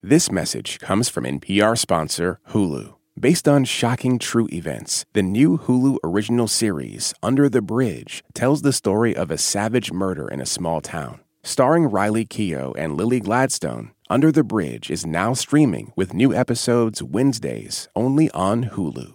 This message comes from NPR sponsor Hulu. Based on shocking true events, the new Hulu original series, Under the Bridge, tells the story of a savage murder in a small town. Starring Riley Keough and Lily Gladstone, Under the Bridge is now streaming with new episodes Wednesdays only on Hulu.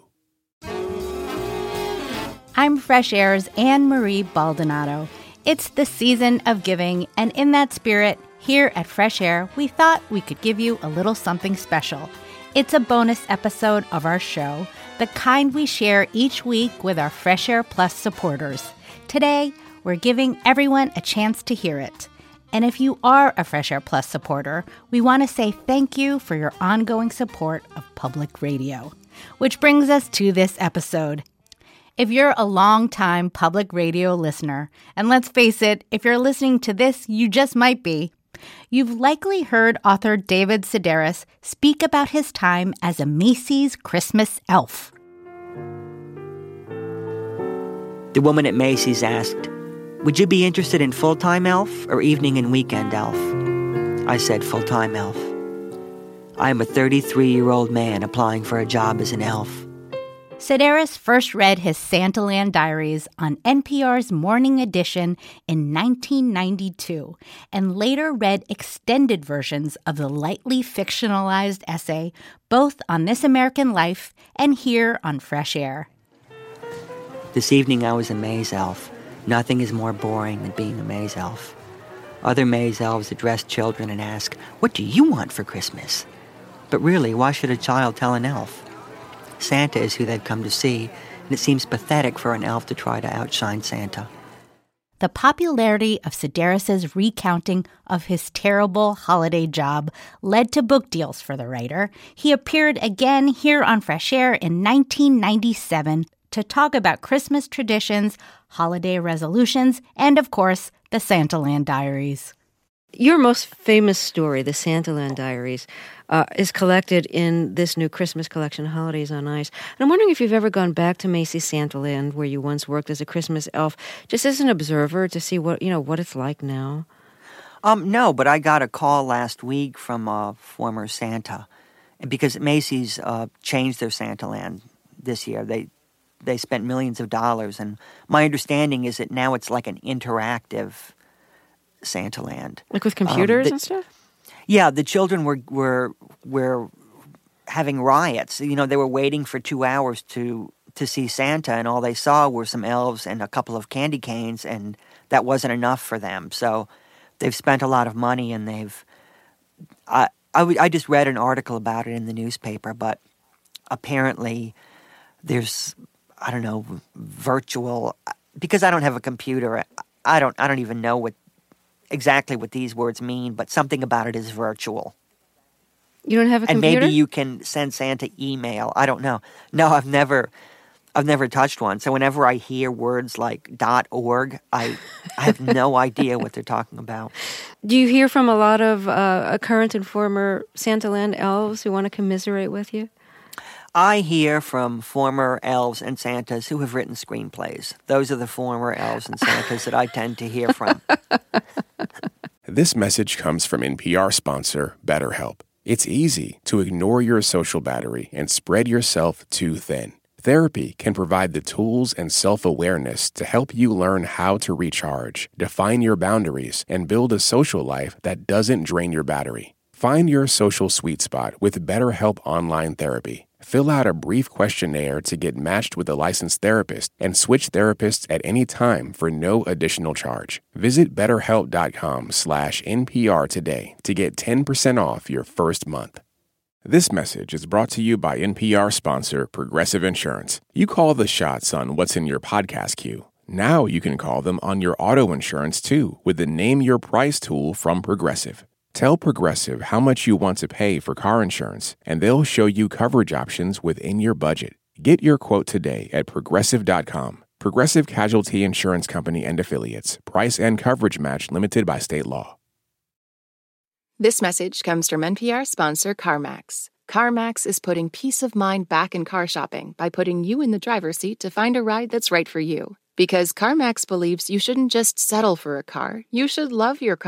I'm Fresh Air's Anne-Marie Baldonado. It's the season of giving, and in that spirit, here at Fresh Air, we thought we could give you a little something special. It's a bonus episode of our show, the kind we share each week with our Fresh Air Plus supporters. Today, we're giving everyone a chance to hear it. And if you are a Fresh Air Plus supporter, we want to say thank you for your ongoing support of public radio. Which brings us to this episode. If you're a longtime public radio listener, and let's face it, if you're listening to this, you just might be, you've likely heard author David Sedaris speak about his time as a Macy's Christmas elf. The woman at Macy's asked, "Would you be interested in full-time elf or evening and weekend elf?" I said full-time elf. I am a 33-year-old man applying for a job as an elf. Sedaris first read his Santaland Diaries on NPR's Morning Edition in 1992 and later read extended versions of the lightly fictionalized essay both on This American Life and here on Fresh Air. This evening I was a maze elf. Nothing is more boring than being a maze elf. Other maze elves address children and ask, "What do you want for Christmas?" But really, why should a child tell an elf? Santa is who they've come to see, and it seems pathetic for an elf to try to outshine Santa. The popularity of Sedaris' recounting of his terrible holiday job led to book deals for the writer. He appeared again here on Fresh Air in 1997 to talk about Christmas traditions, holiday resolutions, and, of course, the Santaland Diaries. Your most famous story, the Santaland Diaries, is collected in this new Christmas collection, Holidays on Ice. And I'm wondering if you've ever gone back to Macy's Santaland, where you once worked as a Christmas elf, just as an observer to see what it's like now. No, but I got a call last week from a former Santa, because Macy's changed their Santaland this year. They spent millions of dollars, and my understanding is that now it's like an interactive Santaland, like with computers and stuff. Yeah, the children were having riots. They were waiting for 2 hours to see Santa, and all they saw were some elves and a couple of candy canes, and that wasn't enough for them. So they've spent a lot of money, and I just read an article about it in the newspaper, but apparently there's virtual, because I don't have a computer. I don't even know exactly what these words mean, but something about it is virtual. You don't have a computer? And maybe you can send Santa email. I don't know. No, I've never touched one. So whenever I hear words like .org, I have no idea what they're talking about. Do you hear from a lot of current and former Santaland elves who want to commiserate with you? I hear from former elves and Santas who have written screenplays. Those are the former elves and Santas that I tend to hear from. This message comes from NPR sponsor BetterHelp. It's easy to ignore your social battery and spread yourself too thin. Therapy can provide the tools and self-awareness to help you learn how to recharge, define your boundaries, and build a social life that doesn't drain your battery. Find your social sweet spot with BetterHelp Online Therapy. Fill out a brief questionnaire to get matched with a licensed therapist and switch therapists at any time for no additional charge. Visit BetterHelp.com/NPR today to get 10% off your first month. This message is brought to you by NPR sponsor Progressive Insurance. You call the shots on what's in your podcast queue. Now you can call them on your auto insurance too with the Name Your Price tool from Progressive. Tell Progressive how much you want to pay for car insurance, and they'll show you coverage options within your budget. Get your quote today at Progressive.com. Progressive Casualty Insurance Company and Affiliates. Price and coverage match limited by state law. This message comes from NPR sponsor CarMax. CarMax is putting peace of mind back in car shopping by putting you in the driver's seat to find a ride that's right for you. Because CarMax believes you shouldn't just settle for a car, you should love your car.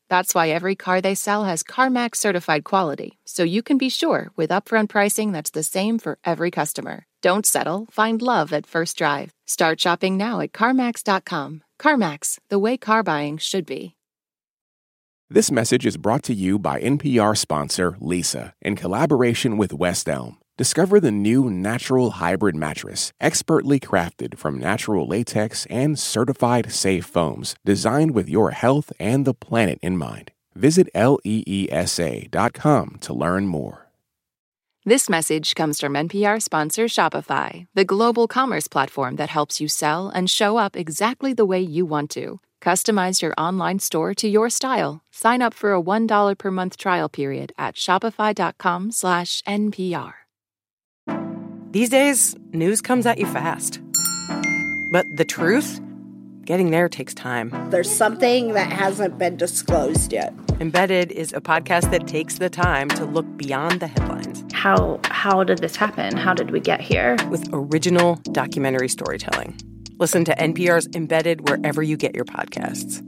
That's why every car they sell has CarMax certified quality, so you can be sure with upfront pricing that's the same for every customer. Don't settle. Find love at first drive. Start shopping now at CarMax.com. CarMax, the way car buying should be. This message is brought to you by NPR sponsor Leesa in collaboration with West Elm. Discover the new natural hybrid mattress, expertly crafted from natural latex and certified safe foams, designed with your health and the planet in mind. Visit leesa.com to learn more. This message comes from NPR sponsor Shopify, the global commerce platform that helps you sell and show up exactly the way you want to. Customize your online store to your style. Sign up for a $1 per month trial period at shopify.com/NPR. These days, news comes at you fast. But the truth? Getting there takes time. There's something that hasn't been disclosed yet. Embedded is a podcast that takes the time to look beyond the headlines. How did this happen? How did we get here? With original documentary storytelling. Listen to NPR's Embedded wherever you get your podcasts.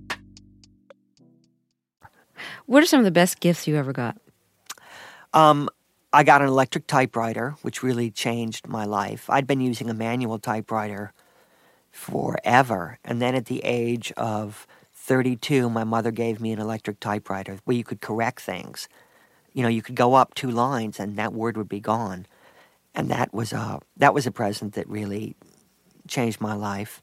What are some of the best gifts you ever got? I got an electric typewriter, which really changed my life. I'd been using a manual typewriter forever. And then at the age of 32, my mother gave me an electric typewriter where you could correct things. You know, you could go up 2 lines and that word would be gone. And that was a present that really changed my life.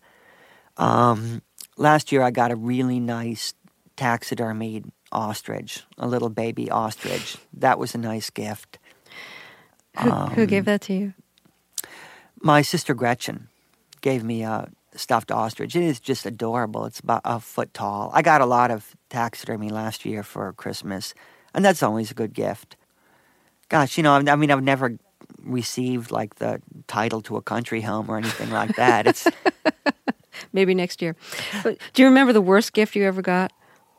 Last year, I got a really nice taxidermied ostrich, a little baby ostrich. That was a nice gift. Who gave that to you? My sister Gretchen gave me a stuffed ostrich. It is just adorable. It's about a foot tall. I got a lot of taxidermy last year for Christmas, and that's always a good gift. Gosh, you know, I mean, I've never received like the title to a country home or anything like that. It's maybe next year. But do you remember the worst gift you ever got?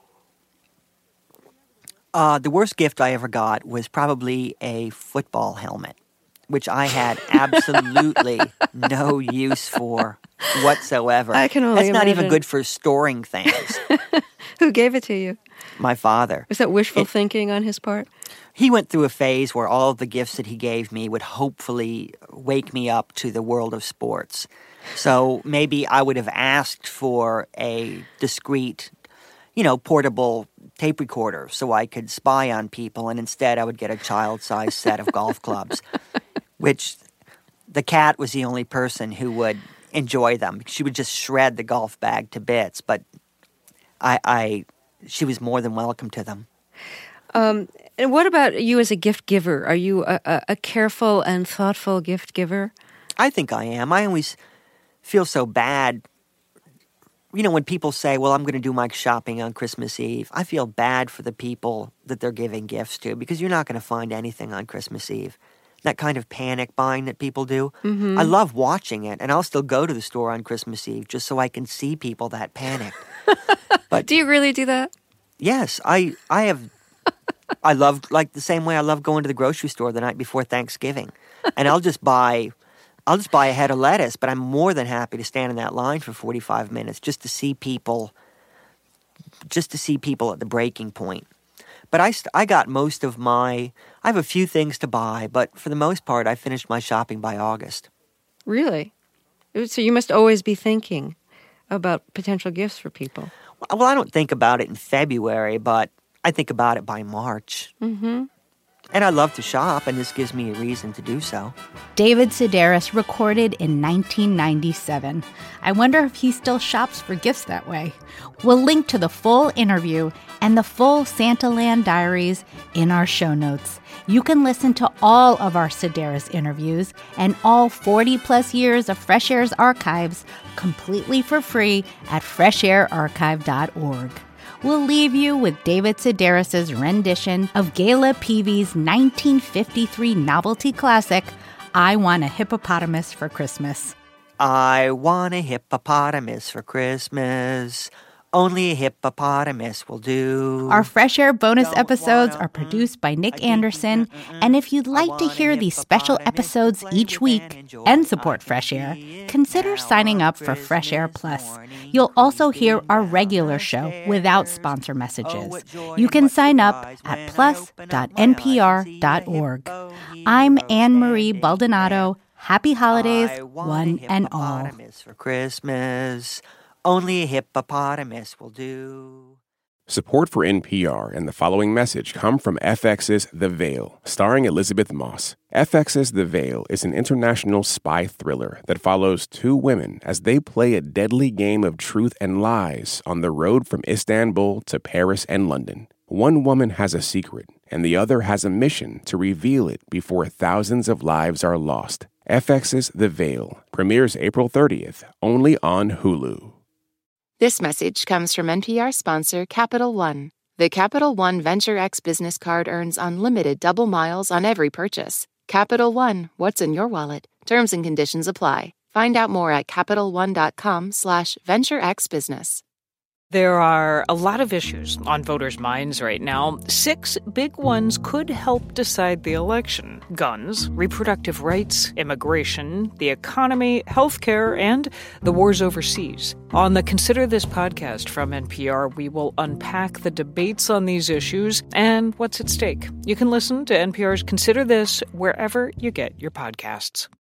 The worst gift I ever got was probably a football helmet, which I had absolutely no use for whatsoever. I can only That's not even imagine. good for storing things. Who gave it to you? My father. Was that wishful thinking on his part? He went through a phase where all of the gifts that he gave me would hopefully wake me up to the world of sports. So maybe I would have asked for a discreet, portable tape recorder so I could spy on people, and instead I would get a child-sized set of golf clubs, which the cat was the only person who would enjoy them. She would just shred the golf bag to bits, but she was more than welcome to them. And what about you as a gift giver? Are you a careful and thoughtful gift giver? I think I am. I always feel so bad. When people say, well, I'm going to do my shopping on Christmas Eve, I feel bad for the people that they're giving gifts to, because you're not going to find anything on Christmas Eve. That kind of panic buying that people do. Mm-hmm. I love watching it, and I'll still go to the store on Christmas Eve just so I can see people that panicked. But do you really do that? Yes, I have. I love, like the same way I love going to the grocery store the night before Thanksgiving, and I'll just buy a head of lettuce, but I'm more than happy to stand in that line for 45 minutes just to see people at the breaking point. But I got most of I have a few things to buy, but for the most part, I finished my shopping by August. Really? So you must always be thinking about potential gifts for people. Well, I don't think about it in February, but I think about it by March. Mm-hmm. And I love to shop, and this gives me a reason to do so. David Sedaris recorded in 1997. I wonder if he still shops for gifts that way. We'll link to the full interview and the full Santaland Diaries in our show notes. You can listen to all of our Sedaris interviews and all 40-plus years of Fresh Air's archives completely for free at freshairarchive.org. We'll leave you with David Sedaris' rendition of Gayla Peavy's 1953 novelty classic, I Want a Hippopotamus for Christmas. I want a hippopotamus for Christmas. Only a hippopotamus will do. Our Fresh Air bonus episodes are produced by Nick Anderson, and if you'd like to hear these special episodes each week and support Fresh Air, consider signing up for Fresh Air Plus. You'll also hear our regular show without sponsor messages. You can sign up at plus.npr.org. I'm Anne-Marie Baldonado. Happy holidays, one and all. For Christmas. Only a hippopotamus will do. Support for NPR and the following message come from FX's The Veil, starring Elizabeth Moss. FX's The Veil is an international spy thriller that follows two women as they play a deadly game of truth and lies on the road from Istanbul to Paris and London. One woman has a secret, and the other has a mission to reveal it before thousands of lives are lost. FX's The Veil premieres April 30th, only on Hulu. This message comes from NPR sponsor Capital One. The Capital One Venture X business card earns unlimited double miles on every purchase. Capital One, what's in your wallet? Terms and conditions apply. Find out more at CapitalOne.com/VentureXBusiness. There are a lot of issues on voters' minds right now. 6 big ones could help decide the election: guns, reproductive rights, immigration, the economy, healthcare, and the wars overseas. On the Consider This podcast from NPR, we will unpack the debates on these issues and what's at stake. You can listen to NPR's Consider This wherever you get your podcasts.